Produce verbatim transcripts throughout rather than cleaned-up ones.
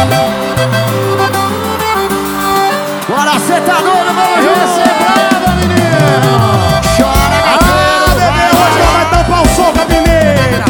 Bora, cê tá doido, vamos receber, menino. Chora, gateiro. Ah, bebê, hoje vai tampar o som da mineira.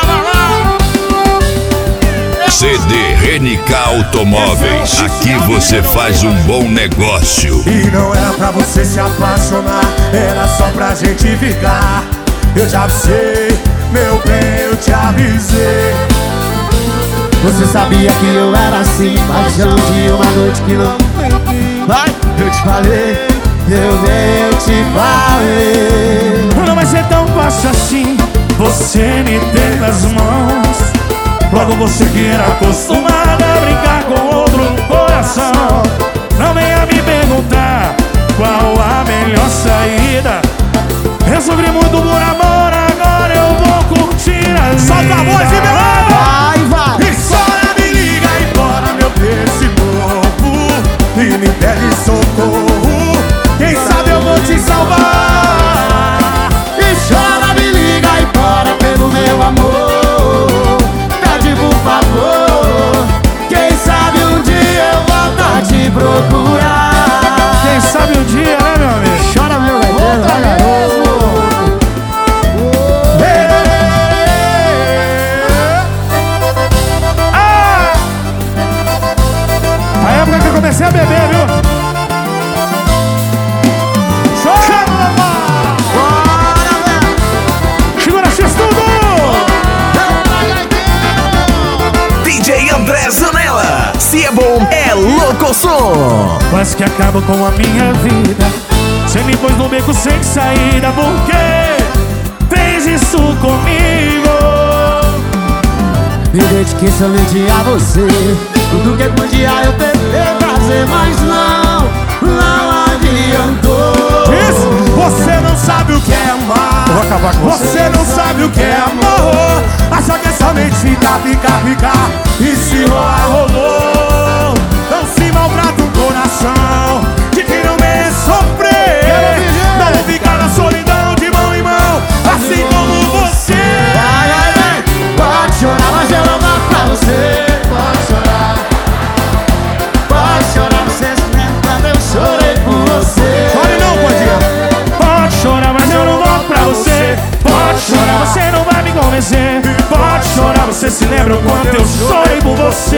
C D Renica Automóveis, aqui você faz um bom negócio. E não era pra você se apaixonar, era só pra gente ficar. Eu te avisei, meu bem, eu te avisei. Você sabia que eu era assim, paixão de uma noite que não tem fim. Vai, eu te falei, meu bem, eu te falei. Não vai ser tão fácil assim, você me tem nas mãos. Logo você que era acostumada a brincar com outro coração. Não venha me perguntar qual a melhor saída. Eu sofri muito por amor, agora eu vou curtir a vida. Solta a voz e vai, vai. E chora, me liga e bora, meu desse novo. E me pede socorro, quem sabe eu vou te salvar. E chora, me liga e bora pelo meu amor. Por favor, quem sabe um dia eu volto a te procurar. Quem sabe um dia, né, meu amigo? Chora, meu gaiteiro, vai, garoto. Ah! A época que eu comecei a beber, viu? Chora, mamãe! Bora, velho! Segura X tudo! D J André Zanella, se é bom, é louco som. Quase que acaba com a minha vida. Você me pôs no beco sem saída. Por que fez isso comigo? Me dediquei somente a você. Tudo que podia eu tentei fazer, mas não, não adiantou. Isso, você não sabe o que é amar. Eu vou acabar com você. Você não sabe o que é amor. Acha que é somente ficar, ficar, ficar. E se rolar, rolou. Não se maltrata o coração de quem não merece sofrer. Não ficar na solidão de mão em mão, assim como você. Vai, vai, vai. Pode chorar, mas eu não dou pra você. Pode chorar. Pode chorar, você se lembra quando eu chorei por você. Chore não, Podinha. Pode chorar, mas eu não volto pra você. Pode chorar, você não vai me convencer. Pode chorar, você se lembra o quanto eu chorei por você.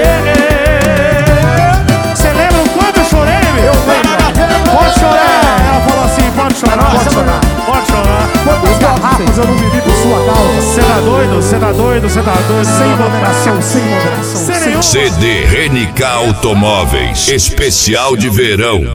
Você lembra o quanto eu chorei, meu? Pode chorar. Ela falou assim, pode chorar, pode chorar. Pode chorar. Quantas garrafas eu não bebi por sua causa? Você tá doido, você tá doido, você tá doido. Sem moderação, Sem moderação, sem sem nenhum. C D Renica Automóveis, especial de verão.